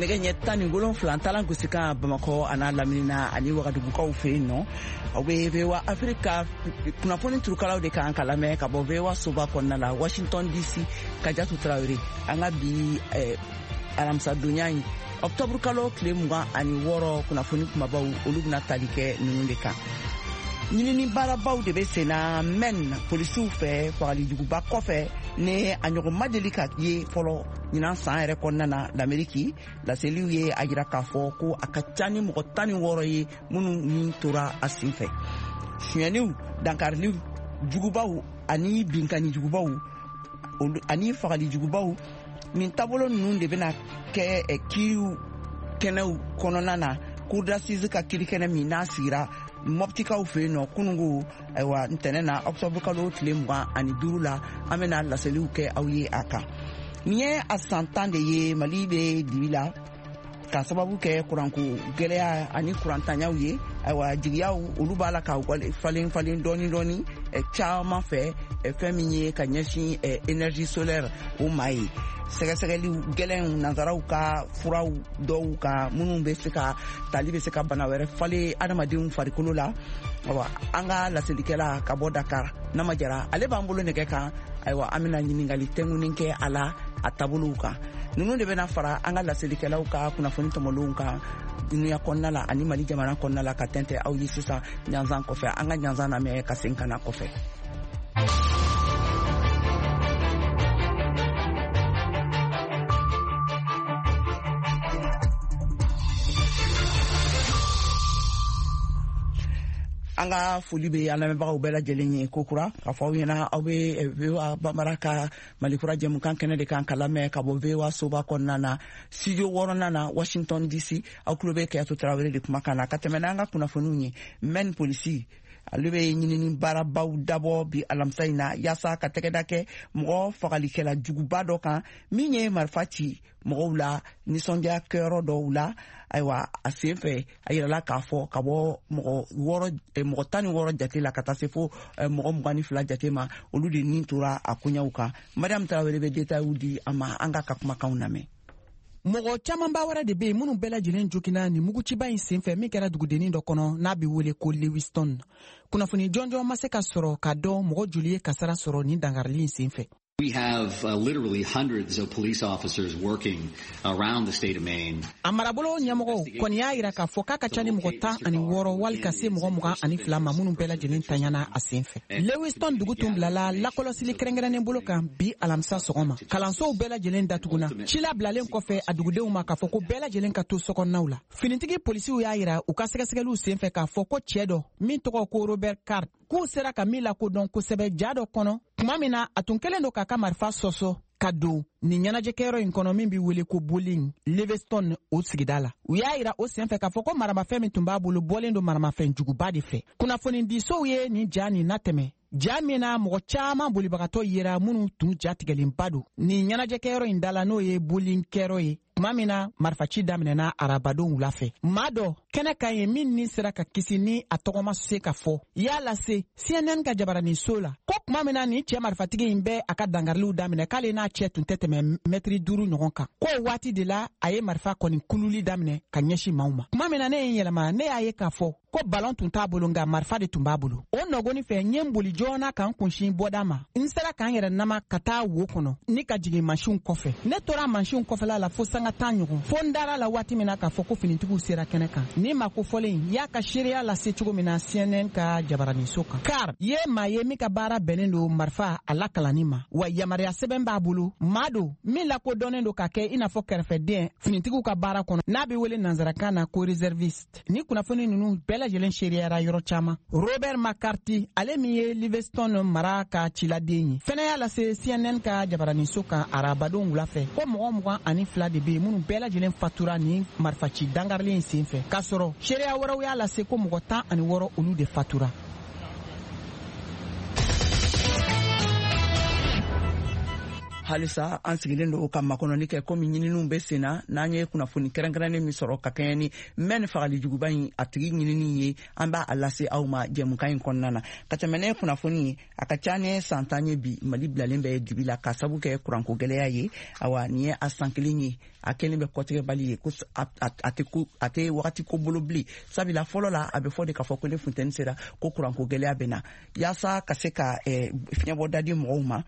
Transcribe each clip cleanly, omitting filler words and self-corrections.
nege ɲɛ 17 talan gosi kan Bamakɔ ana Laminina ani Wagadugukaw fɛ yen nɔ aw bɛ VOA Africa kunnafoni turukalaw de kan ka lamɛn ka bɔ VOA soba kɔnɔna la Washington DC Kajatu Traoré an ka bi alamisa donya in octobre kalo tile 26 kunnafoni kumabaw olu bɛna tali kɛ ninnu de kan. Ɲinini baarabaw de bɛ senna mɛn polisiw fɛ fagalijuguba kɔfɛ ni a ɲɔgɔn ma deli ka ye fɔlɔ ɲinan san yɛrɛ kɔnɔna na l'Amérique laseliw ye a jira k'a fɔ ko a ka ca ni mɔgɔ 16 ye minnu ni tora a senfɛ. Suyɛniw dankariliw jugubaw ani binkani jugubaw ani fagalijugubaw nin taabolo ninnu de bɛna kɛ kiiriw kɛnɛw kɔnɔna na cour d'assises ka kiiri kɛnɛ min n'a sigira Moptikaw fɛ yen nɔ kunungo ayiwa ntɛnɛn na octobre kalo tile 25 la an bɛna laseliw kɛ aw ye a kan. Nin ye a san 10 de ye Mali bɛ dibi la ka sababu kɛ kuranko gɛlɛya ani kurantanyaw ye ayiwa jigiyaw olu b'a la ka falen dɔɔni caman fɛ fɛn min ye ka ɲɛsin énergie solaire o ma ye. Sɛgɛsɛgɛliw gɛlɛnw nanzaraw ka furaw dɔw ka minnu bɛ se ka tali bɛ se ka bana wɛrɛ falen adamadenw farikolo la ayiwa an ka laselikɛla ka bɔ Dakar Nama Jara ale b'an bolo nɛgɛ kan ayiwa an bɛna ɲininkali tɛŋunin kɛ a la a taabolow kan ninnu de bɛna fara an ka laselikɛlaw ka kunnafoni tɔmɔlenw kan dunuya kɔnɔna la ani Mali jamana kɔnɔna la ka tɛntɛn aw ye sisan ɲanzan kɔfɛ an ka ɲanzan lamɛn ka segin ka na kɔfɛ. An ka foli bɛ an lamɛnbagaw bɛɛ lajɛlen ye kokura k'a fɔ aw ɲɛna aw bɛ VOA Bambara ka Malikura jɛmukan kɛnɛ de kan ka lamɛn ka bɔ VOA soba kɔnɔna na studio 6nan na Washington DC aw tulo bɛ Kayatu Traoré de kumakan na ka tɛmɛ n'an ka kunnafoniw ye mɛn polisi ale bɛ ɲinini baarabaw dabɔ bi alamisa in na yaasa ka tɛgɛda kɛ mɔgɔ fagalikɛla juguba dɔ kan min ye marifa ci mɔgɔw la nisɔndiya kɛyɔrɔ dɔw la ayiwa a sen fɛ a yirala k'a fɔ ka bɔ mɔgɔ 16 jate la ka taa se fo mɔgɔ 22 jate ma olu de nin tora a koɲaw kan. Mariam Traoré bɛ détails di a ma an ka kumakanw lamɛn. Mɔgɔ camanba wɛrɛ de bɛ yen minnu bɛɛ lajɛlen jogina ni muguciba in senfɛ min kɛra dugudennin dɔ kɔnɔ n'a bɛ wele ko Lewiston. Kunnafoni jɔnjɔn ma se ka sɔrɔ ka dɔn mɔgɔ joli ye kasara sɔrɔ ni dangarili in senfɛ. We have literally hundreds of police officers working around the state of Maine. Amarabolo ɲɛmɔgɔw kɔni y'a jira k'a fɔ k'a ka ca ni mɔgɔ 16 wali ka se mɔgɔ 22 ma minnu bɛɛ lajɛlen tanyana a senfɛ. Lewiston dugu tun bilala lakɔlɔsili kɛrɛnkɛrɛnnen bolo kan bi alamisa sɔgɔma. Kalansow bɛɛ lajɛlen datuguna. Ci labilalen kɔfɛ a dugudenw ma k'a fɔ ko bɛɛ lajɛlen ka to sokɔnɔnaw la. Finitigi polisiw y'a jira u ka sɛgɛsɛgɛliw senfɛ k'a fɔ ko cɛ dɔ min tɔgɔ ko Robert Card k'u sera ka min lakodɔn kosɛbɛ ja dɔ kɔnɔ tuma min na a tun kɛlen don k'a ka marifa sɔsɔ ka don nin ɲɛnajɛkɛyɔrɔ in kɔnɔ min bɛ wele ko Bowling Lewiston o sigida la. U y'a jira o senfɛ k'a fɔ ko maramafɛn min tun b'a bolo bɔlen don maramafɛn juguba de fɛ. Kunnafoni disow ye nin ja nin natɛmɛ. Ja min na mɔgɔ caman bolibagatɔ yera minnu tun jatigɛlenba don. Nin ɲɛnajɛkɛyɔrɔ in da la n'o ye Bowling kɛyɔrɔ ye. Tuma min na marifaci daminɛna arabadon wula fɛ. Maa dɔ kɛnɛ kan ye min ni sera ka kisi ni a tɔgɔma se ka fɔ. Y'a lase CNN ka jabaranin so la. Ko tuma min na nin cɛ marifatigi in bɛ a ka dangariliw daminɛ k'ale n'a cɛ tun tɛ tɛmɛ mɛtiri 5 ɲɔgɔn kan. K'o waati de la a ye marifa kɔni kululi daminɛ ka ɲɛsin maaw ma. Tuma min na ne ye n yɛlɛma ne y'a ye k'a fɔ ko ballon tun t'a bolo nka marifa de tun b'a bolo. O nɔgɔnin fɛ n ye n boli joona k'an kunsin bɔda ma. N sera k'an yɛrɛ nama ka taa wo kɔnɔ ni ka jigin mansinw kɔfɛ. Ne tora mansinw kɔfɛla la fo sanga 10 ɲɔgɔn. Fo n dara la waati min na k'a fɔ ko finitigiw sera kɛnɛ kan. Ni ma ko fɔlen y'a ka seereya lase cogo min na CNN ka jabaranin so kan. Car ye maa ye min ka baara bɛnnen don marifa a lakalanni ma. Wa yamaruya sɛbɛn b'a bolo. Maa don min lakodɔnnen don ka kɛ i n'a fɔ kɛrɛfɛden finitigiw ka baara kɔnɔ n'a bɛ wele nanzarakan na ko réserviste. Ni kunnafoni ninnu bɛɛ lajɛlen seereyara yɔrɔ caman. Robert McCarthy ale min ye Lewiston mara ka ciladen ye. Fɛnɛ y'a lase CNN ka jabaranin so kan arabadon wula fɛ ko mɔgɔ 22 de bɛ yen minnu bɛɛ lajɛlen fatura ni marifaci dangarili in senfɛ. K'a sɔrɔ seereya wɛrɛw y'a lase ko mɔgɔ 16 olu de fatura. halisa an sigilen do ka makononi kɛ komi ɲininiw be senna n'an ye kunnafoni kɛrɛnkɛrɛnnen min sɔrɔ ka kɛɲɛ ni mɛn fagali juguba in a tigi ɲinini ye an b'a a lase aw ma jɛmukan in kɔnɔna na ka tɛmɛ ne kunnafoni ye a ka ca ni san 10 ye bi Mali bilalen bɛ dibi la ka sabu kɛ kuranko gɛlɛya ye awa ni ye a san 1 ye a kelen bɛ kɔtigɛbali ye ko a tɛ wagati ko bolo bilen sabula fɔlɔ la a bɛ fɔ de k'a fɔ ko ne funtɛni sera ko kuranko gɛlɛya bɛ na yaasa ka se ka fiɲɛbɔ dadi mɔgɔw ma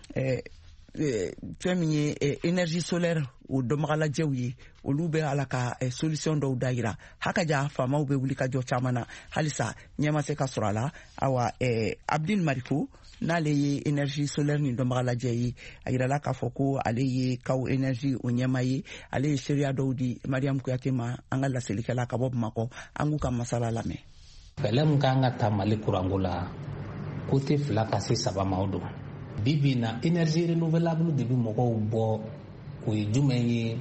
fɛn min ye énergie solaire o dɔnbagalajɛw ye olu bɛ ala ka solution dɔw da yira hakaja faamaw bɛ wuli ka jɔ caman na halisa ɲɛ ma se ka sɔrɔ a la awa Abdul Mariko n'ale ye énergie solaire ni dɔnbagalajɛ ye a yirala k'a fɔ ko ale ye kaw énergie o ɲɛma ye ale ye seereya dɔw di Mariam Kuyate ma an ka laselikɛla ka bɔ Bamakɔ an k'u ka masala lamɛn. Bɛlɛ mun kan ka ta Mali kuranko la côté 2 ka se 3 ma o don. Bibi na énergie renouvelable de bi mɔgɔw bɔ o ye jumɛn ye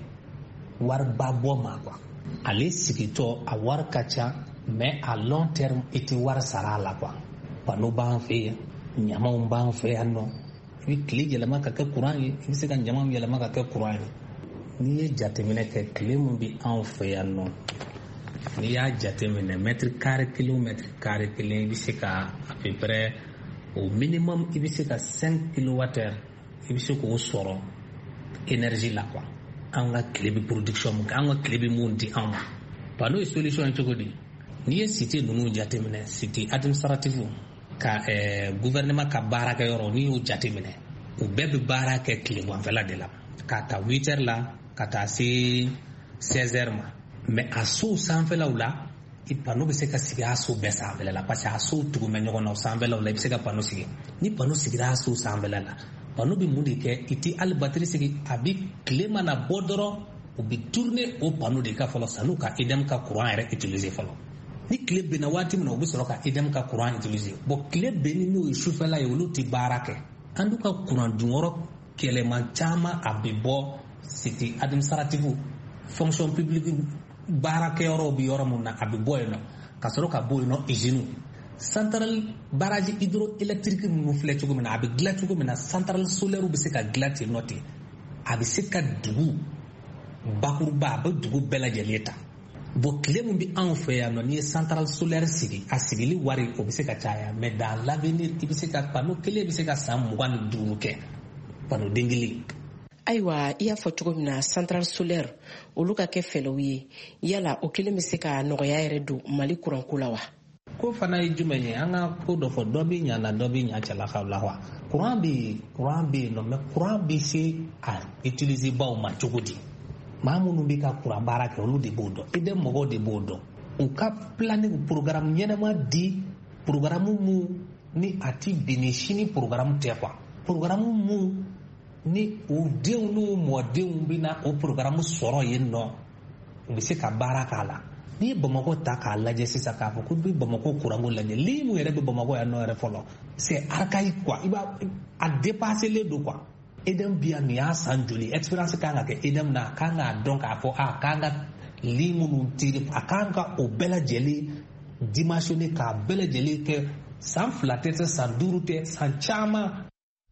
wariba bɔ ma quoi. Ale sigitɔ a wari ka ca mais à long terme i tɛ wari sara a la quoi. Pano b'an fɛ yan ɲamaw b'an fɛ yan nɔ i bɛ tile yɛlɛma ka kɛ courant ye i bɛ se ka ɲamaw yɛlɛma ka kɛ courant ye. N'i ye jateminɛ kɛ tile mun bi anw fɛ yan nɔ n'i y'a jateminɛ mètre carré kelen i bɛ se ka à peu près au minimum i bɛ se ka 5 kWh i bɛ se k'o sɔrɔ énergie la quoi. An ka tile bɛ production mun kɛ an ka tile bɛ mun di anw ma. Pano ye solution ye cogo di n'i ye cité ninnu jateminɛ cité administrative ka gouvernement ka baara kɛ yɔrɔ n'i y'o jateminɛ u bɛɛ bɛ baara kɛ tileganfɛla de la ka ta 8h la ka taa se 16h ma mais a sow sanfɛlaw la i pano bɛ se ka sigi a so bɛɛ sanfɛla la parce que a sow tugu bɛ ɲɔgɔn na o sanfɛlaw la i bɛ se ka pano sigi ni pano sigira a sow sanfɛla la pano bɛ mun de kɛ i tɛ hali batterie sigi a bɛ tile mana bɔ dɔrɔn u bɛ tourner o pano de ka fɔlɔ sanu ka EDM ka courant yɛrɛ utiliser fɔlɔ ni tile benna waati min na u bɛ sɔrɔ ka EDM ka courant utiliser bon tile benni n'o ye sufɛla ye olu tɛ baara kɛ an dun ka courant dunyɔrɔ kɛlɛman caman a bɛ bɔ cité administrative fonction publique baarakɛyɔrɔw bɛ yɔrɔ min na a bɛ bɔ yen nɔ ka sɔrɔ ka bɔ yen nɔ usine central barrage hydroélectrique ninnu filɛ cogo min na a bɛ dilan cogo min na central solaire bɛ se ka dilan ten nɔ ten a bɛ se ka dugu bakuruba a bɛ dugu bɛɛ lajɛlen ta bon tile min bɛ anw fɛ yan nɔ n'i ye central solaire sigi a sigili wari o bɛ se ka caya mais dans l'avenir i bɛ se ka pano kelen bɛ se ka san 25 kɛ pano den kelen. Ayiwa i y'a fɔ cogo min na central solaire olu ka kɛ fɛlɛw ye yala o kelen bɛ se ka nɔgɔya yɛrɛ don Mali kuranko la wa? Ko fana ye jumɛn ye an ka ko dɔ fɔ dɔ bɛ ɲa na dɔ bɛ ɲa cɛlakaw la wa courant bɛ yen nɔ mais courant bɛ se a utiliser baw ma cogo di maa minnu bɛ ka courant baara kɛ olu de b'o dɔn EDM mɔgɔw de b'o dɔn u ka planning programme ɲɛnama di programme mun ni a ti bɛn sini programme tɛ quoi programme mun ni o denw n'o mɔdenw bɛ na o programme sɔrɔ yen nɔ u bɛ se ka baara k'a la n'i ye Bamakɔ ta k'a lajɛ sisan k'a fɔ ko bɛ Bamakɔ kuranko lajɛ lii mun yɛrɛ bɛ Bamakɔ yan nɔ yɛrɛ fɔlɔ c'est archaïque quoi i b'a a dépassé don quoi EDM bi yan nin y'a san joli expérience kan ka kɛ EDM na a kan k'a dɔn k'a fɔ a kan ka lii minnu tiri a kan ka o bɛɛ lajɛlen dimensionner k'a bɛɛ lajɛlen kɛ san 2 tɛ san 5 tɛ san caman.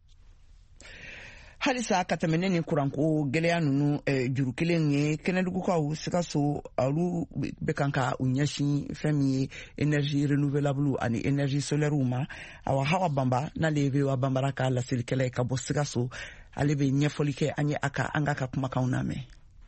Halisa ka tɛmɛ ne ni kuranko gɛlɛya ninnu juru kelen ye kɛnɛdugukaw Sikaso olu bɛ kan ka u ɲɛsin fɛn min ye énergie renouvelable ani énergie solaire ma awa Hawa Bamba n'ale bɛ wa Bambara ka laselikɛla ye ka bɔ Sikaso ale bɛ ɲɛfɔli kɛ an ye an ka kumakanw lamɛn.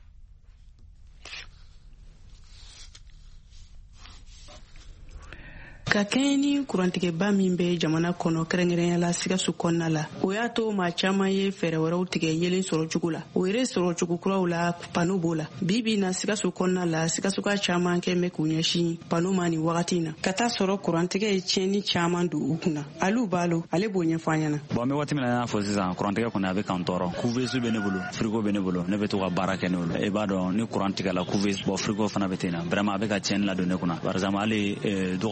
Ka kɛɲɛ ni kurantigɛba min bɛ jamana kɔnɔ kɛrɛnkɛrɛnya la Sikaso kɔnɔna la o y'a to maa caman ye fɛɛrɛ wɛrɛw tigɛ yelen sɔrɔ cogo la o yɛrɛ sɔrɔ cogo kuraw la pano b'o la bibi na Sikaso kɔnɔna la Sikasoka caman kɛn bɛ k'u ɲɛsin pano ma ni wagati na ka taa sɔrɔ kurantigɛ ye tiɲɛni caman don u kunna Alu Balo ale b'o ɲɛfɔ an ɲɛna. Bon an bɛ waati min na y'a fɔ sisan kurantigɛ kɔni a bɛ k'an tɔɔrɔ couveuse bɛ ne bolo frigo bɛ ne bolo ne bɛ to ka baara kɛ n'o la i b'a dɔn ni kurantigɛ la couveuse bon frigo fana bɛ ten na vraiment a bɛ ka tiɲɛni ladon ne kunna par exemple hali dɔgɔ furancɛ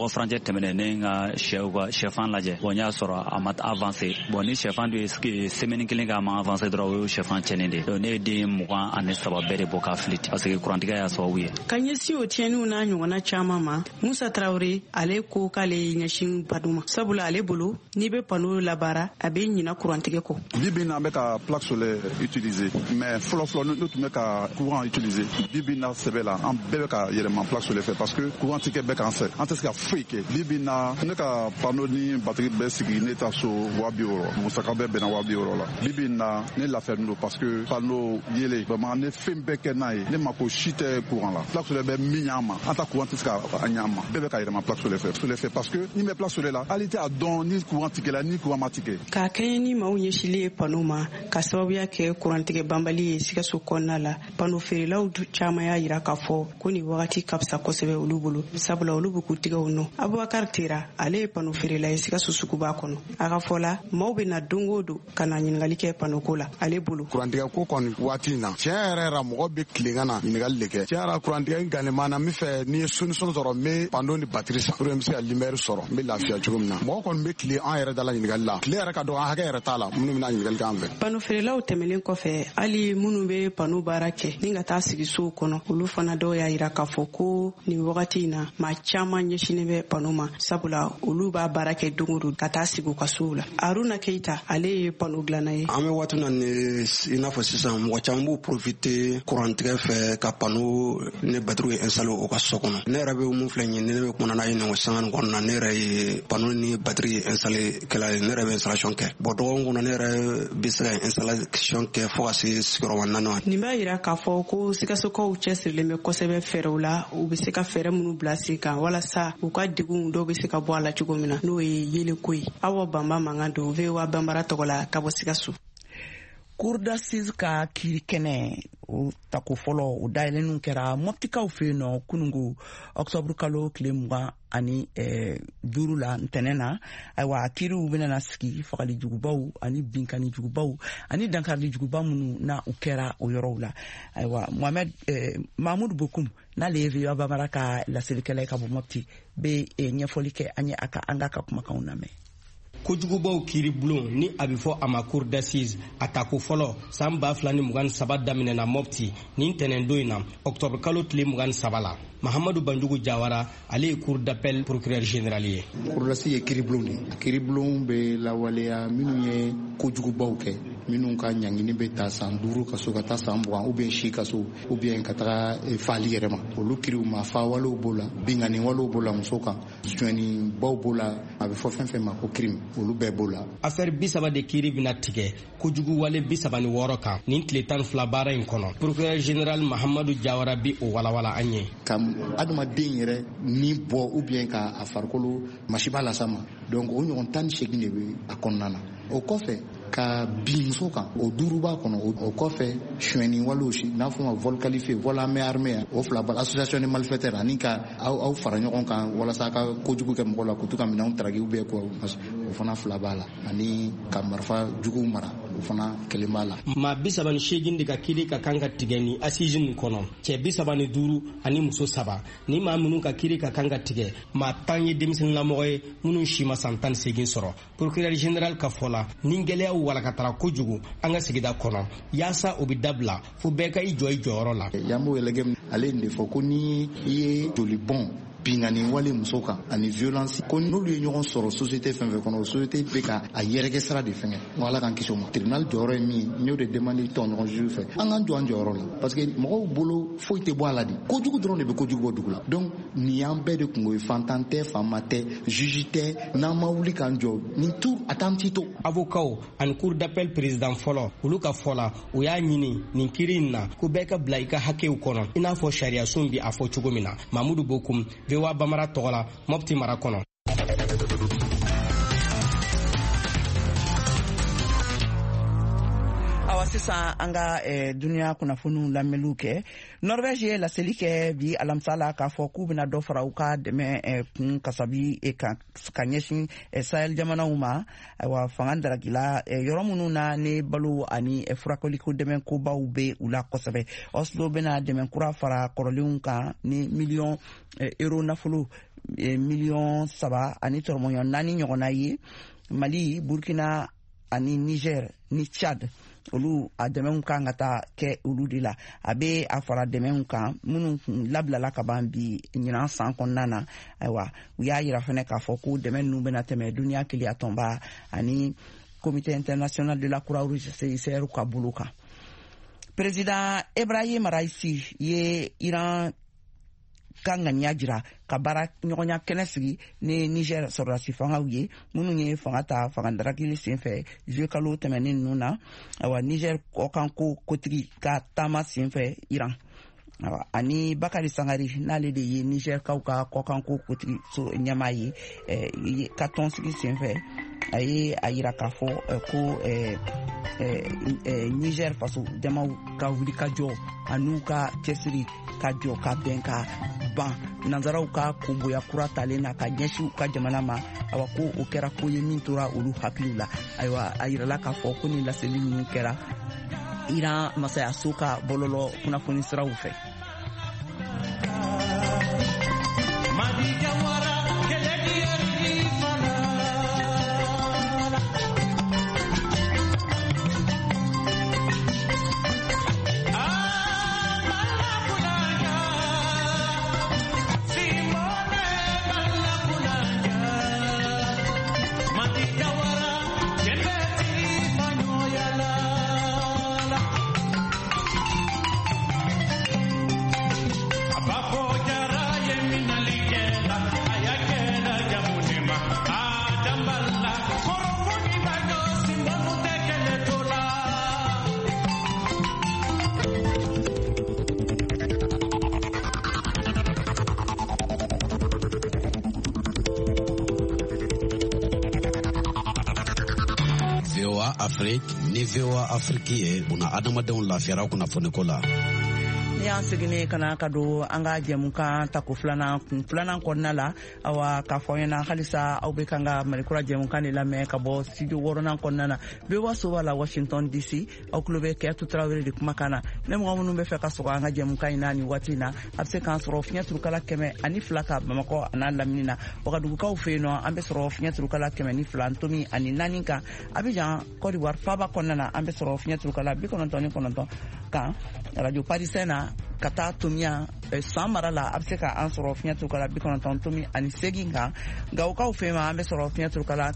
tɛmɛnen ne ka sɛfan lajɛ bon n y'a sɔrɔ a ma avancer bon ni sɛfan dun ye semaine kelen k'a ma avancer dɔrɔn o ye sɛfan cɛnnen de donc ne ye den 23 bɛɛ de bɔ k'a fili parce que kurantigɛ y'a sababu ye. Ka ɲɛsin o tiɲɛniw n'a ɲɔgɔnna caman ma Musa Traoré ale ko k'ale ɲɛsin badu ma sabula ale bolo n'i bɛ panneau labaara a bɛ ɲina kurantigɛ kɔ. Bibi na bɛ ka plaque solaire utiliser mais fɔlɔ ne tun bɛ ka courant utiliser bibi na sɛbɛ la an bɛɛ bɛ ka yɛlɛma plaque solaire fɛ parce que courant tigɛ bɛ k'an sɛ an tɛ se ka foyi kɛ bibi na ne ka panneau ni batterie bɛɛ sigi ne ta so 200 musaka bɛɛ bɛnna 200 la bibi na ne lafiyalen don parce que panneau yele vraiment ne fɛn bɛɛ kɛ n'a ye ne ma ko si tɛ courant la plaque solaire bɛ min ɲ'a ma an ta courant tɛ se ka a ɲ'a ma bɛɛ bɛ ka yɛlɛma plaque solaire fɛ parce que ni bɛ plaque solaire la hali tɛ a dɔn ni courant tigɛla ni courant ma tigɛ. K'a kɛɲɛ ni maaw ɲɛsilen ye panneau ma ka sababuya kɛ kurantigɛ banbali ye Sikaso kɔnɔna la panneau feerelaw caman y'a jira k'a fɔ ko ni wagati ka fisa kosɛbɛ olu bolo sabula olu bɛ k'u tigɛw nɔ. Abubakar Tera ale ye panneau feerela ye Sikaso suguba kɔnɔ a ka fɔ la maaw bɛ na don o don ka na ɲininkali kɛ panneau ko la ale bolo. Kurantigɛ ko kɔni waati in na tiɲɛ yɛrɛ yɛrɛ mɔgɔ bɛ tilen ka na ɲininkali de kɛ tiɲɛ yɛrɛ kurantigɛ gannen na min fɛ n'i ye solution sɔrɔ n bɛ panneau ni batterie san pour que n bɛ se ka lumière sɔrɔ n bɛ lafiya cogo min na mɔgɔ kɔni bɛ tilen an yɛrɛ da la ɲininkali la tile yɛrɛ ka dɔgɔ an hakɛ yɛrɛ t'a la minnu bɛna ɲininkali k'an fɛ. Panneau feerelaw tɛmɛnen kɔfɛ hali minnu bɛ panneau baara kɛ ni ka taa sigi sow kɔnɔ olu fana dɔw y'a jira k'a fɔ ko nin wagati in na maa caman ɲɛsinnen bɛ panneau ma sabula olu b'a baara kɛ don o don ka taa sigi u ka sow la. Aruna Keita ale ye panneau dilanna ye. An bɛ waati na ni i n'a fɔ sisan mɔgɔ caman b'u profiter kurantigɛ fɛ ka panneau ni batterie installer u ka so kɔnɔ. Ne yɛrɛ bɛ mun filɛ nin ye ne bɛ kumana n'a ye nin sanga nin kɔnɔna ne yɛrɛ ye panneau ni batterie installer kɛla ye ne yɛrɛ bɛ installation kɛ bon dɔgɔkun kɔnɔ ne yɛrɛ bɛ se ka installation kɛ fo ka se sigiyɔrɔma 4 ma. Nin b'a jira k'a fɔ ko Sikasokaw cɛsirilen bɛ kosɛbɛ fɛɛrɛw la u bɛ se ka fɛɛrɛ minnu bila sen kan walasa u ka degun dɔw bɛ se ka bɔ a la cogo min na n'o ye yeleko ye. Awa Bamba mankan don VOA Bambara tɔgɔ la ka bɔ Sikaso. Cour d'assises ka kiiri kɛnɛ o tako fɔlɔ o dayɛlɛnninw kɛra mɔptikaw fɛ yen nɔ kunungo octobre kalo tile 25 la ntɛnɛn na ayiwa kiiriw bɛna sigi fagali jugubaw ani binkani jugubaw ani dankarili juguba minnu na u kɛra o yɔrɔw la ayiwa Mahmud Bokum n'ale ye VOA Bambara ka laselilikɛla ye ka bɔ Mɔpti bɛ ɲɛfɔli kɛ an ye an ka kumakanw lamɛn. Kojugubaw kiiri bulon ni a bɛ fɔ a ma cour d'assises a tako fɔlɔ san 2023 daminɛna Mɔpti nin ntɛnɛndon in na octobre kalo tile 23 la. Mahamadu Banjugu Jawara ale ye cour d'appel procureur général ye. Cour d'assises ye kiiri bulon de kiiri bulon bɛ lawaleya minnu ye kojugubaw kɛ minnu ka ɲangini bɛ ta san 5 ka so ka taa san 20 ou bien si ka so ou bien ka taga fali yɛrɛ ma olu kiiriw ma fa walew b'o la bingani walew b'o la muso kan suɲɛnibaw b'o la a bɛ fɔ fɛn fɛn ma ko crime olu bɛɛ b'o la. Affaire 30 de kiiri bɛna tigɛ kojugu wale 36 kan nin tile 12 baara in kɔnɔ procureur général Mahamadu Jawara bi o walawala an ye. Adamaden yɛrɛ ni bɔ ou bien ka a farikolo masiba lasa ma donc o ɲɔgɔn 18 de bɛ a kɔnɔna na o kɔfɛ ka bin muso kan o 5 b'a kɔnɔ o kɔfɛ suɲɛni walew si n'a fɔ ma vol qualifié vol à main armée o 2 b'a association de malfaiteurs ani ka aw fara ɲɔgɔn kan walasa ka kojugu kɛ mɔgɔ la k'u to ka minɛnw taraki ou bien quoi o fana 2 b'a la ani ka marifa jugu mara o fana 1 b'a la. Maa 38 de ka kiiri ka kan ka tigɛ ni assise nin kɔnɔ cɛ 35 ani muso 3 ni maa minnu ka kiiri ka kan ka tigɛ maa 10 ye denmisɛnninlamɔgɔ ye minnu si ma san 18 sɔrɔ procureur général ka fɔ la ni gɛlɛyaw walakatara kojugu an ka sigida kɔnɔ yaasa o bɛ dabila fo bɛɛ ka i jɔ i jɔyɔrɔ la. Yambo elege ale de fɔ ko ni i ye joli bɔn bingani wale muso kan ani violence ko n'olu ye ɲɔgɔn sɔrɔ société fɛn fɛn kɔnɔ o société bɛ ka a yɛrɛkɛ sira de fɛngɛ n ala k'an kisi o ma tribunal jɔyɔrɔ ye min n y'o de demande tɔɲɔgɔn juge fɛ an k'an jɔ an jɔyɔrɔ la parce que mɔgɔw bolo foyi tɛ bɔ a la de kojugu dɔrɔn de bɛ kojugu bɔ dugu la donc nin y'an bɛɛ de kungo ye fantan tɛ faama tɛ juge tɛ n'an ma wuli k'an jɔ nin tout a t'an ti to. Avocat ani cour d'appel président fɔlɔ olu ka fɔ la o y'a ɲini nin kiiri in na ko bɛɛ ka bila i ka hakɛw kɔnɔ i n'a fɔ sariya sun bi a fɔ cogo min na. Mamudu Bokum VOA Bambara tɔgɔ la Mɔpti mara kɔnɔ. sisan an ka duniya kunnafoniw lamɛnliw kɛ Norvège ye laseli kɛ bi alamisa la k'a fɔ k'u bɛna dɔ fara u ka dɛmɛ kun kasabi ka ɲɛsin Sahel jamanaw ma wa fanga daragila yɔrɔ minnu na ni balo ani furakɛliko dɛmɛ kobaw bɛ u la kosɛbɛ. Oslo bɛna dɛmɛ kura fara kɔrɔlenw kan ni miliyɔn euro nafolo miliyɔn 3 ani tɔrɔmɔɲɔ 4 ɲɔgɔnna ye. Mali, Burkina ani Niger ni Chad olu a dɛmɛw kan ka taa kɛ olu de la. A bɛ a fara dɛmɛw kan minnu labilala ka ban bi ɲinan san kɔnɔna na. Ayiwa u y'a yira fana k'a fɔ ko dɛmɛ ninnu bɛna tɛmɛ duniya keleya tɔnba ani Comité international de la Croix-Rouge CICR ka bolo kan. Président Ebrahim Raisi ye Iran ka ŋaniya jira ka baara ɲɔgɔnya kɛnɛ sigi ni Niger sɔrɔdasi fangaw ye minnu ye fanga ta fanga darakili senfɛ juillet kalo tɛmɛnen ninnu na. Awa Niger kɔkanko kotigi ka taama senfɛ Iran. Awa ani Bakari Sangari n'ale de ye Niger kaw ka kɔkanko kotigi ɲɛmaa ye ka tɔn sigi senfɛ a ye a yira k'a fɔ ko Niger faso jamaw ka wuli ka jɔ an'u ka cɛsiri ka jɔ ka bɛn ka ban nanzaraw ka kunboya kura talen na ka ɲɛsin u ka jamana ma. Awa ko o kɛra ko ye min tora olu hakiliw la. Ayiwa a yirala k'a fɔ ko ni laseli ninnu kɛra Iran masayaso ka bɔlɔlɔ kunnafoni siraw fɛ. ni VOA Afrique ye buna adamadenw lafiyara kunnafoniko la. Ni y'an seginne kana ka don an ka jɛmukan tako filanan kɔnɔna la. Awa k'a fɔ ɲɛna halisa aw bɛ kan ka Malikura jɛmukan de lamɛn ka bɔ studio 6nan kɔnɔna na. VOA Soba la Washington DC aw tulo bɛ Kɛyatu Tarawele de kumakan na. Ne mɔgɔ minnu bɛ fɛ ka sɔgɔ an ka jɛmukan in na ni waati in na a bɛ se k'an sɔrɔ fiɲɛ turukala 102 ka Bamakɔ a n'a lamini na. Wagadugukaw fɛ yen nɔ an bɛ sɔrɔ fiɲɛ turukala 102 ntomi ani 4 kan. Abidjan Côte d'Ivoire Faba kɔnɔna na an bɛ sɔrɔ fiɲɛ turukala 99 kan. Radio Parisien na ka taa tomiya san mara la a bɛ se ka an sɔrɔ fiɲɛ turukala 98 kan. Gawukaw fɛ ma an bɛ sɔrɔ fiɲɛ turukala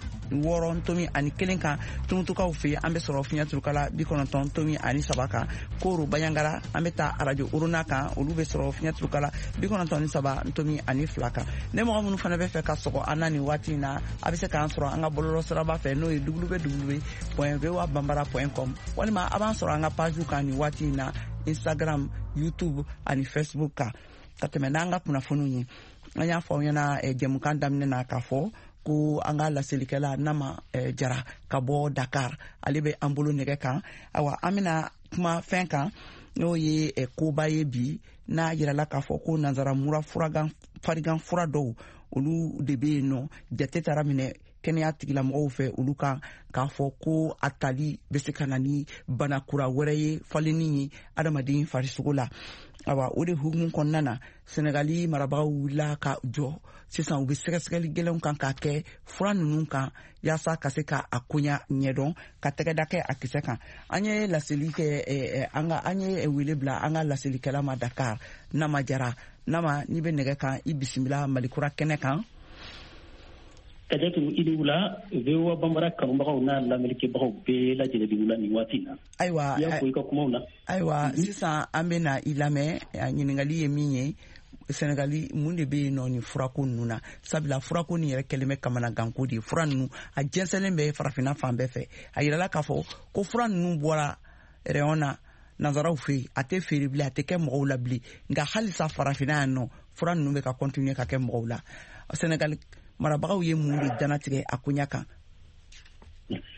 106.1 kan. Tumutukaw fɛ an bɛ sɔrɔ fiɲɛ turukala 93 kan. Koro Bayangara an bɛ taa radio Uruna kan olu bɛ sɔrɔ fiɲɛ turukala 93.2 kan. Ne mɔgɔ minnu fana bɛ fɛ ka sɔgɔ an na ni waati in na a bɛ se k'an sɔrɔ an ka bɔlɔlɔ siraba fɛ n'o ye www.voabambara.com walima a b'an sɔrɔ an ka page kan ni waati in na Instagram, YouTube ani Facebook kan. Ka tɛmɛ n'an ka kunnafoniw ye. An y'a fɔ aw ɲɛna jɛmukan daminɛ na k'a fɔ ko an ka laselikɛla Nama Jara ka bɔ Dakar ale bɛ an bolo nɛgɛ kan. Awa an bɛna kuma fɛn kan n'o ye koba ye bi n'a yirala k'a fɔ ko nanzaramura farigan fura dɔw olu de bɛ yen nɔ jate taara minɛ kɛnɛya tigilamɔgɔw fɛ olu kan k'a fɔ ko a tali bɛ se ka na ni bana kura wɛrɛ ye falenni ye adamaden farisogo la. Awa o de hukumu kɔnɔna na Senegali marabagaw wulila ka jɔ sisan u bɛ sɛgɛsɛgɛli gɛlɛnw kan k'a kɛ fura ninnu kan yaasa ka se ka a koɲa ɲɛdɔn ka tɛgɛda kɛ a kisɛ kan. An ye laseli kɛ an ye wele bila an ka laselikɛla ma Dakar Nama Jara. Nama n'i bɛ nɛgɛ kan i bisimila Malikura kɛnɛ kan. Kajatu idi wula VOA Bambara kanubagaw n'a lamɛnnikɛbagaw bɛɛ lajɛlen bɛ wula nin waati na. Ayiwa y'a fɔ i ka kumaw la. Ayiwa sisan an bɛ na i lamɛn ɲininkali ye min ye Senegali mun de bɛ yen nɔ ni furako ninnu na sabula furako nin yɛrɛ kɛlen bɛ kamanaganko de ye. Fura ninnu a jɛnsɛnlen bɛ farafinna fan bɛɛ fɛ. A yirala k'a fɔ ko fura ninnu bɔra rayon na nanzaraw fɛ yen a tɛ feere bilen a tɛ kɛ mɔgɔw la bilen nka halisa farafinna yan nɔ fura ninnu bɛ ka continuer ka kɛ mɔgɔw la. Senegali marabagaw ye mun de danatigɛ a koɲa kan.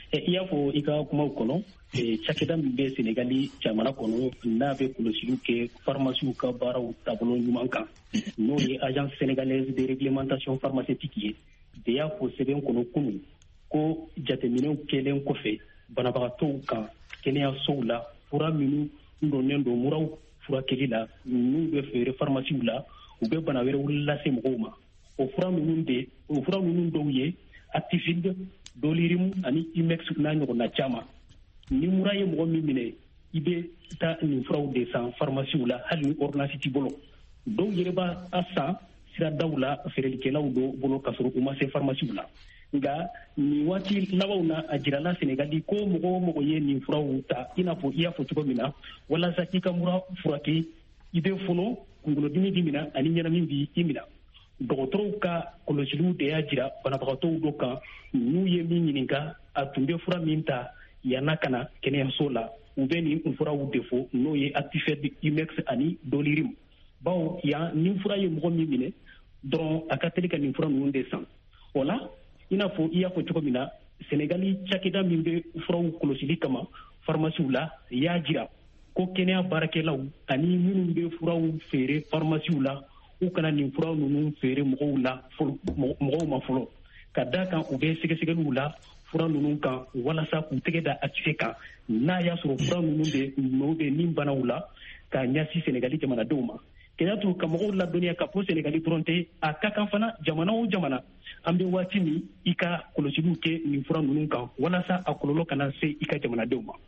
iya fo ika kuma kono cakeda min be Sénégali jamana kono n'a bɛ kɔlɔsiliw kɛ pharmacie ka baaraw taabolo ɲuman kan n'o ye agence sénégalaise de réglementation pharmaceutique ye de y'a fɔ sɛbɛn kɔnɔ kunun ko jateminɛw kɛlen kɔfɛ banabagatɔw kan kɛnɛyasow la fura minnu donnen don muraw furakɛli la n'u bɛ feere pharmacie la u bɛ bana wɛrɛw lase mɔgɔw ma o fura ninnu dɔw ye Actifid, Dolirim ani Imex n'a ɲɔgɔnna caman ni mura ye mɔgɔ min minɛ i bɛ taa nin furaw de san pharmacie la hali ni ordonnance t'i bolo dɔw yɛrɛ b'a san siradaw la feerelikɛlaw dɔ bolo k'a sɔrɔ u ma se pharmacie la nka nin waati labanw na a jirala Sénégali ko mɔgɔ o mɔgɔ ye nin furaw ta i n'a fɔ i y'a fɔ cogo min na walasa i ka mura furakɛ i bɛ fɔnɔ kunkolodimi b'i minɛ ani ɲɛnamini b'i minɛ dɔgɔtɔrɔw ka kɔlɔsiliw de y'a jira banabagatɔw dɔ kan n'u ye min ɲininka a tun bɛ fura min ta yan'a ka na kɛnɛyaso la u bɛ nin furaw de fɔ n'o ye Actifed, Imex ani Dolirim bawo yan ni fura ye mɔgɔ min minɛ dɔrɔn a ka teli ka nin fura ninnu de san o la i n'a fɔ i y'a fɔ cogo min na Sénégali cakɛda min bɛ furaw kɔlɔsili kama pharmacie la y'a jira ko kɛnɛya baarakɛlaw ani minnu bɛ furaw feere pharmacie la u kana nin furaw ninnu feere mɔgɔw ma fɔlɔ ka da kan u bɛ sɛgɛsɛgɛliw la fura ninnu kan walasa k'u tɛgɛ da Actifid kan n'a y'a sɔrɔ fura ninnu bɛ nin banaw la ka ɲɛsin Sénégali jamanadenw ma kɛnɛyatu ka mɔgɔw ladɔnniya ka fɔ Sénégali dɔrɔn tɛ a ka kan fana jamana o jamana an bɛ waati min i ka kɔlɔsiliw kɛ nin fura ninnu kan walasa a kɔlɔlɔ kana se i ka jamanadenw ma.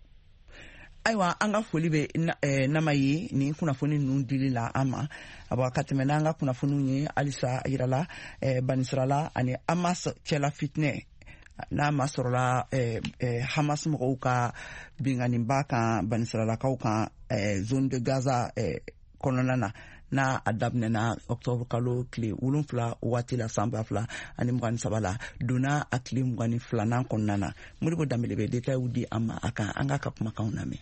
Ayiwa an ka foli bɛ nama ye nin kunnafoni ninnu dili la an ma aba ka tɛmɛ n'an ka kunnafoniw ye halisa yirala banisirala ani Hamas cɛla fitinɛ n'a ma sɔrɔla Hamas mɔgɔw ka binganiba kan banisiralakaw kan zone de Gaza kɔnɔna na n'a a daminɛna octobre kalo tile 7 waati la san 2023 ani 23 la donna a tile 22nan kɔnɔna na Modibo Dambele bɛ détails di an ma a kan an ka kumakanw lamɛn.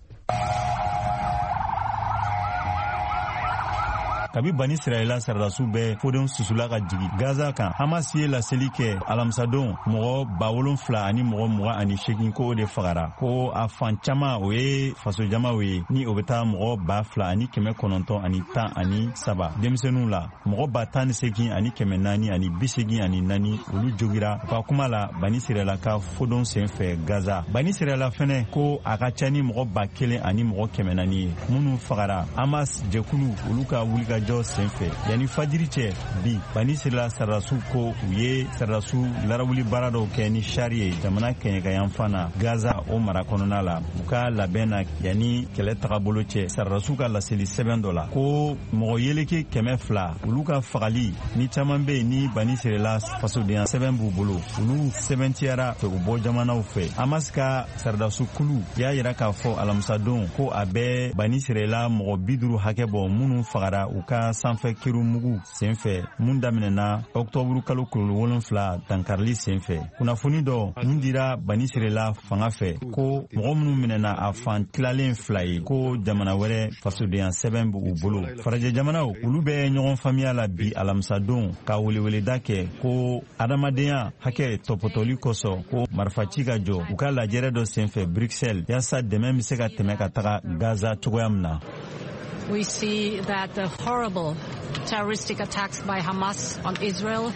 kabi bani Israɛla sarasiw bɛ fodenw susula ka jigi Gaza kan Hamas ye laseli kɛ alamisadon mɔgɔ 7,000 ani mɔgɔ 28 ko o de fagara ko a fan caman o ye fasojamaw ye ni o bɛ taa mɔgɔ 2,000 ani 910 ani 10 ani 3 denmisɛnninw la mɔgɔ 18 ani 400 ani 84 ani 4 olu jogira u ka kuma la bani Israɛla ka fodenw senfɛ Gaza bani Israɛla fɛnɛ ko a ka ca ni mɔgɔ 1,000 ani mɔgɔ 400 ye minnu fagara Hamas jɛkulu olu ka wulika jɔ senfɛ yani fajiri cɛ bi bani Israɛla sarasiw ko u ye sarasiw larawuli baara dɔw kɛ ni sari ye jamana kɛɲɛkayan fana Gaza o mara kɔnɔna la u ka labɛn na yani kɛlɛ tagabolo cɛ sarasiw ka laseli sɛbɛn dɔ la ko mɔgɔ yeleke 200 olu ka fagali ni caman bɛ ni bani Israɛla fasodenya sɛbɛn b'u bolo olu sɛbɛntiyara fɛ u bɔ jamanaw fɛ Hamas ka sarasiw kulu y'a yira k'a fɔ alamisadon ko a bɛ bani Israɛla mɔgɔ 50 hakɛ bɔ minnu fagara u ka sanfɛ kiru mugu senfɛ mun daminɛna octobre kalo 7 dankarili senfɛ kunnafoni dɔ mun dira bani Israɛla fanga fɛ ko mɔgɔ minnu minɛna a fan tilalen 2 ye ko jamana wɛrɛ fasodenya sɛbɛn b'u bolo farajɛ jamanaw olu bɛ ɲɔgɔn faamuya la bi alamisadon ka weleweleda kɛ ko adamadenya hakɛ tɔpɔtɔli kosɔn ko marifaci ka jɔ u ka lajɛrɛ dɔ senfɛ Bruxelles yaasa dɛmɛ bɛ se ka tɛmɛ ka taga Gaza cogoya min na. We see that the horrible terroristic attacks by Hamas on Israel.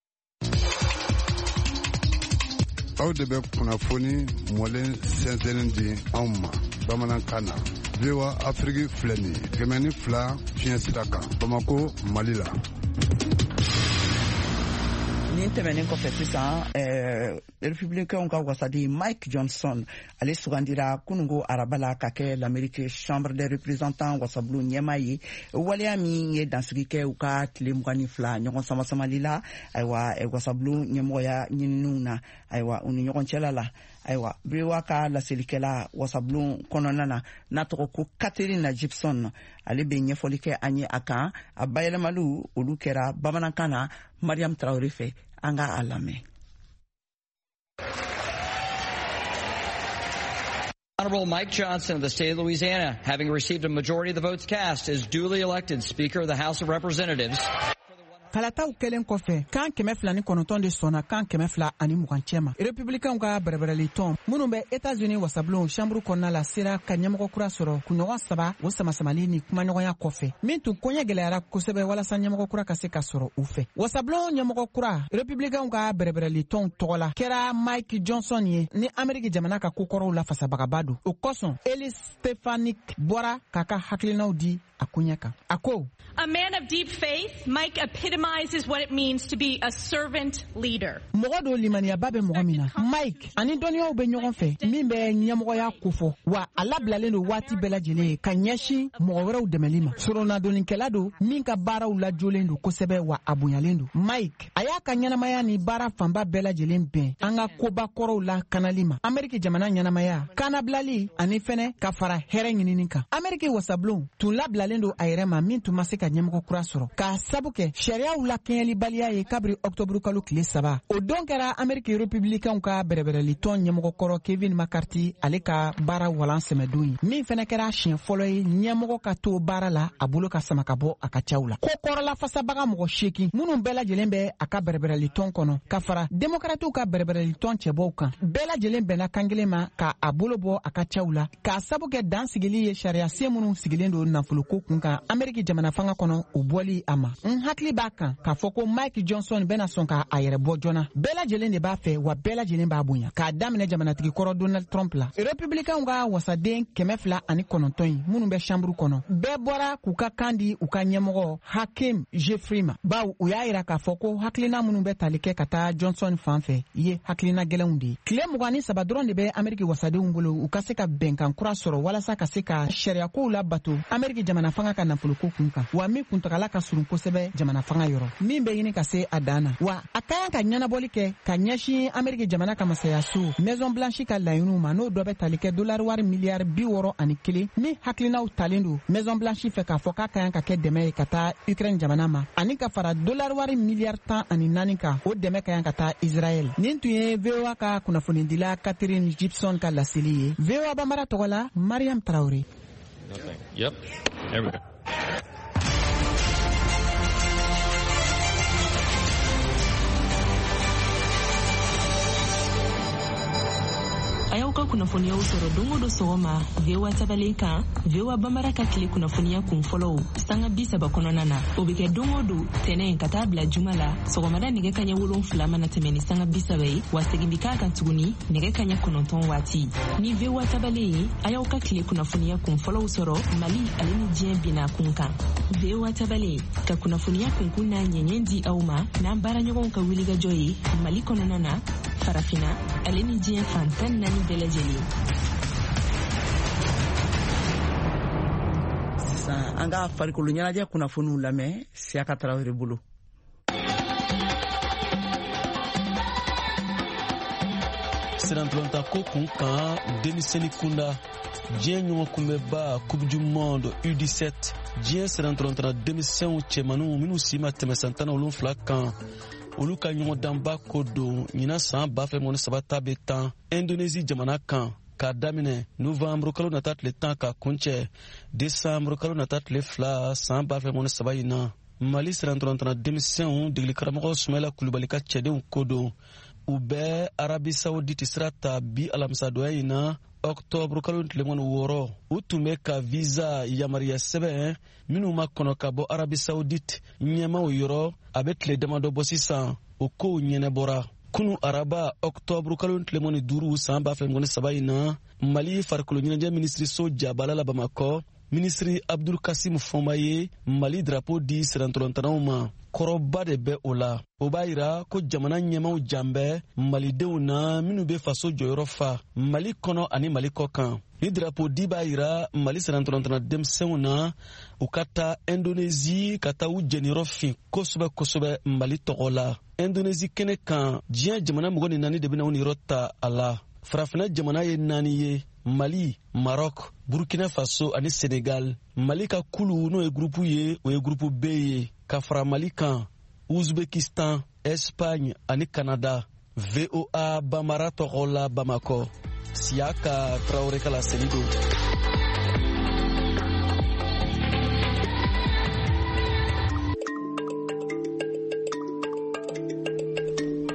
Aw de bɛ kunnafoni mɔlen sɛnsɛnnen di anw ma bamanankan na VOA Afrique filɛ nin ye 102 fiɲɛ sira kan Bamako Mali la. nin tɛmɛnen kɔfɛ sisan républicains ka wasadi Mike Johnson ale sugandira kunungo araba la ka kɛ l'Amérique chambre des représentants wasabulu ɲɛma ye waleya min ye dansigi kɛ u ka tile 22 ɲɔgɔn samasamali la ayiwa wasabulu ɲɛmɔgɔya ɲininiw na ayiwa u ni ɲɔgɔn cɛla la ayiwa brewa ka laselikɛla wasabulu kɔnɔna na n'a tɔgɔ ko Catherine Gibson ale bɛ ɲɛfɔli kɛ an ye a kan a bayɛlɛmaliw olu kɛra bamanankan na Mariam Traoré fɛ an ka a lamɛn. Honorable Mike Johnson of the state of Louisiana, having received a majority of the votes cast, is duly elected Speaker of the House of Representatives. kalataw kelen kɔfɛ kan 209 de sɔnna kan 220 cɛ ma républicains ka bɛrɛbɛrɛli tɔn minnu bɛ États-Unis wasablon chambre kɔnɔna la sera ka ɲɛmɔgɔ kura sɔrɔ kunɲɔgɔn 3 o samasamali ni kumaɲɔgɔnya kɔfɛ min tun koɲɛ gɛlɛyara kosɛbɛ walasa ɲɛmɔgɔ kura ka se ka sɔrɔ u fɛ. wasablon ɲɛmɔgɔ kura républicains ka bɛrɛbɛrɛli tɔn tɔgɔ la kɛra Mike Johnson ye ni Amérique jamana ka kokɔrɔw la fasabagaba don. o kosɔn Eli Stefanik bɔra k'a ka hakilinaw di a koɲɛ kan. a ko A man of deep faith, Mike epitomizes what it means to be a servant leader. mɔgɔ do limaniyaba bɛ mɔgɔ min na Mike ani dɔnniyaw bɛ ɲɔgɔn fɛ min bɛ ɲɛmɔgɔya kofɔ wa a labilalen do waati bɛɛ lajɛlen ka ɲɛsin mɔgɔ wɛrɛw dɛmɛli ma. soronadonikɛla do min ka baaraw lajolen do kosɛbɛ wa a bonyalen do. Mike a y'a ka ɲɛnamaya ni baara fanba bɛɛ lajɛlen bɛn an ka koba kɔrɔw la kanali ma. Amérique jamana ɲɛnamaya kanabilali ani fɛnɛ ka fara hɛrɛ ɲinini kan. Amérique wasablon tun labilalen do a yɛrɛ ma min tun ma se ka ɲɛmɔgɔ kura sɔrɔ k'a sabu kɛ sariyaw la kɛɲɛlibaliya ye kabiri octobre kalo tile 3. o don kɛra Amérique républicains ka bɛrɛbɛrɛli tɔn ɲɛmɔgɔ kɔrɔ Kevin McCarthy ale ka baara walan sɛmɛdon ye min fɛnɛ kɛra siɲɛ fɔlɔ ye ɲɛmɔgɔ ka to baara la a bolo ka sama ka bɔ a ka caw la. ko kɔrɔla fasabaga mɔgɔ 8 minnu bɛɛ lajɛlen bɛ a ka bɛrɛbɛrɛli tɔn kɔnɔ ka fara démocrates ka bɛrɛbɛrɛli tɔn cɛbɔw kan bɛɛ lajɛlen bɛnna kan kelen ma ka a bolo bɔ a ka caw la k'a sabu kɛ dan sigili ye sariya sen minnu sigilen do nafoloko kun kan Amérique jamana fanga kɔnɔ o bɔli a ma. n hakili b'a kan k'a fɔ ko Mike Johnson bɛna sɔn k'a yɛrɛ bɔ joona. bɛɛ lajɛlen de b'a fɛ wa bɛɛ lajɛlen b'a bonya k'a daminɛ jamanatigi kɔrɔ Donald Trump la. républicains ka wasaden 209 in minnu bɛ chambre kɔnɔ bɛɛ bɔra k'u ka kan di u ka ɲɛmɔgɔ Hakeem Jeffrey ma bawo u y'a yira k'a fɔ ko hakilina minnu bɛ tali kɛ ka taa Johnson fan fɛ ye hakilina gɛlɛnw de ye. tile 23 dɔrɔn de bɛ Amérique wasadenw bolo u ka se ka bɛnkan kura sɔrɔ walasa ka se ka sariyakow la bato Amérique jamana fanga ka nafoloko kun kan wa min kuntagala ka surun kosɛbɛ jamana fanga yɔrɔ min bɛ ɲini ka se a dan na wa a ka kan ka ɲɛnabɔli kɛ ka ɲɛsin Amérique jamana ka masayaso Maison Blanche ka laɲiniw ma n'o dɔ bɛ tali kɛ dollar wari miliyari 61 min hakilinaw talen do Maison Blanche fɛ k'a fɔ k'a ka kan ka kɛ dɛmɛ ye ka taa Ukraine jamana ma ani ka fara dollar wari miliyari 14 kan o dɛmɛ ka kan ka taa Israel. nin tun ye VOA ka kunnafonidila Catherine Gibson ka laseli ye. VOA Bambara tɔgɔ la Mariam Traoré. Yep. There we go. a y'aw ka kunnafoniyaw sɔrɔ don o don sɔgɔma VOA tabalen kan VOA Bambara ka tile kunnafoniya kun fɔlɔw sanga 30 kɔnɔna na o bɛ kɛ don o don tɛnɛn ka taa bila juma la sɔgɔmada nɛgɛ kaɲɛ 7 mana tɛmɛ ni sanga 30 ye wa segin bi k'a kan tuguni nɛgɛ kaɲɛ 9 waati ni VOA tabalen ye a y'aw ka tile kunnafoniya kun fɔlɔw sɔrɔ Mali ale ni diɲɛ binna kun kan VOA tabalen ka kunnafoniya kunkun n'a ɲɛɲɛ di aw ma n'an baaraɲɔgɔnw ka wulikajɔ ye Mali kɔnɔna na farafina ale ni diɲɛ fan 14 bɛɛ lajɛlen. sisan an ka farikolo ɲɛnajɛ kunnafoniw lamɛn Siaka Tarawele bolo. Sirantulanta ko kun kan denmisɛnnin kunda diɲɛ ɲɔgɔn kunbɛba Coupe du Monde U17 diɲɛ sirantulantana denmisɛnw cɛmaninw minnu si ma tɛmɛ san 17 kan olu ka ɲɔgɔn danba ko don ɲina san 2013 ta bɛ tan Indonésie jamana kan k'a daminɛ novembre kalo nata tile 10 ka kuncɛ décembre kalo nata tile 2 san 2013 in na Mali sirantulantana denmisɛnw degeli karamɔgɔ Sumayila Kulubali ka cɛdenw ko don u bɛ Arabi Saoudite sira ta bi alamisadonya in na octobre kalo tile 6 u tun bɛ ka visa yamariya sɛbɛn minnu ma kɔnɔ ka bɔ Arabi Saoudite ɲɛmaw yɔrɔ a bɛ tile damadɔ bɔ sisan o kow ɲɛnɛbɔra kunu araba octobre kalo tile 5 san 2013 in na Mali farikolo ɲɛnajɛ ministre so jabala la Bamakɔ ministre Abdul Kasim Fɔnba ye Mali drapeau di sirantulantanaw ma kɔrɔba de bɛ o la o b'a yira ko jamana ɲɛmaw janbɛ malidenw na minnu bɛ faso jɔyɔrɔ fa Mali kɔnɔ ani Mali kɔ kan ni drapeau di b'a yira Mali sirantulantana denmisɛnw na u ka taa Indonésie ka taa u jɛniyɔrɔ fin kosɛbɛ kosɛbɛ Mali tɔgɔ la Indonésie kɛnɛ kan diɲɛ jamana 24 de bɛna u niyɔrɔ ta a la farafina jamana ye 4 ye Mali, Maroc, Burkina Faso ani Senegal. Mali ka kulu n'o ye groupe ye o ye groupe B ye ka fara Mali kan Uzbekistan, Espagne ani Canada. VOA Bambara tɔgɔ la Bamakɔ. Siaka Traoré ka laseli don.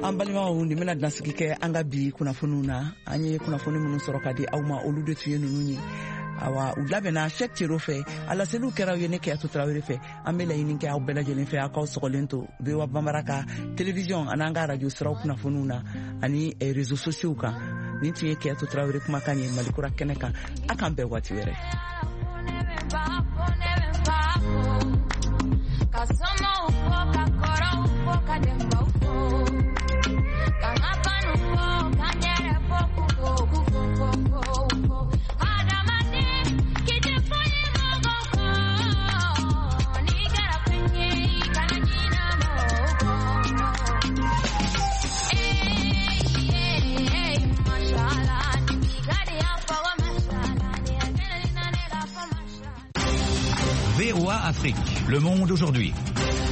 an balimaw ni bena dansigi kɛ an ka bi kunnafoniw na an ye kunnafoni minnu sɔrɔ ka di aw ma olu de tun ye ninnu ye awa u labɛnna Cheick Thiero fɛ a laseliw kɛra ye ne Keyatu Tarawele fɛ an bɛ laɲini kɛ aw bɛɛ lajɛlen fɛ aw k'aw sɔgɔlen to VOA Bambara ka télévision an'an ka radio siraw kunnafoniw na ani réseaux sociaux kan nin tun ye Keyatu Tarawele kumakan ye Malikura kɛnɛ kan a k'an bɛɛ waati wɛrɛ. VOA Afrique, le monde aujourd'hui.